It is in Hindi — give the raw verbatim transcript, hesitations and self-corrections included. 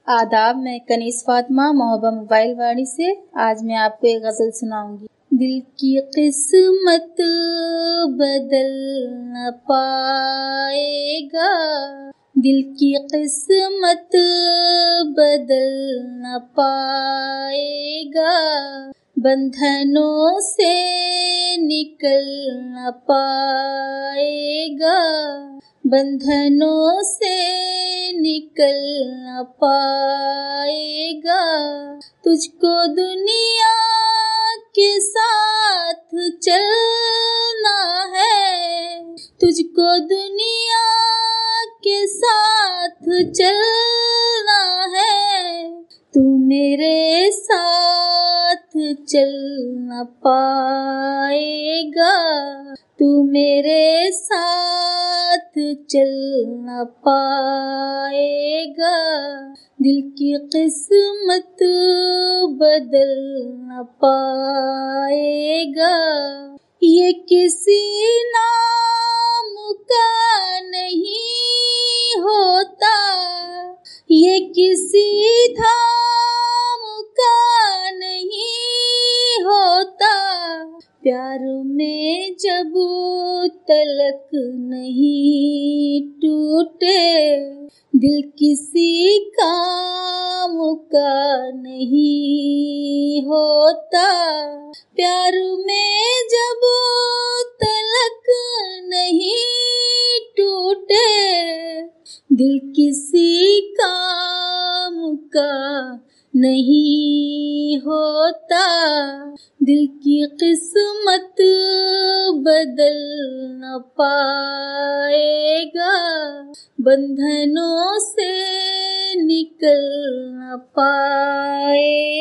आदाब। मैं कनीस फातिमा मोहब्बत मोबाइल वाणी से आज मैं आपको एक गज़ल सुनाऊंगी। दिल की किस्मत बदल न पाएगा, दिल की किस्मत बदल न पाएगा, बंधनों से निकल न पाएगा, बंधनों से निकल न पाएगा। तुझको दुनिया के साथ चलना है, तुझको दुनिया के साथ चलना है, तू मेरे साथ चल न पाएगा, तू मेरे साथ चल न पाएगा, दिल की किस्मत बदल न पाएगा। ये किसी नाम का नहीं होता, ये किसी धाम का नहीं होता, प्यार में जब तलक नहीं टूटे, दिल किसी काम का नहीं होता, प्यार में जब तलक नहीं टूटे, दिल किसी काम का नहीं होता, दिल की किस्मत बदल न पाएगा, बंधनों से निकल न पाएगा।